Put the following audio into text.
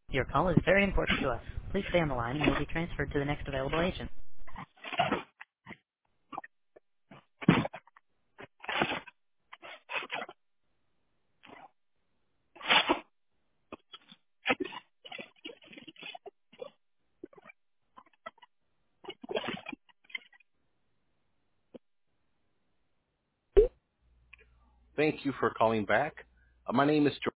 Your call is very important to us. Please stay on the line and you'll be transferred to the next available agent. Thank you for calling back. My name is George.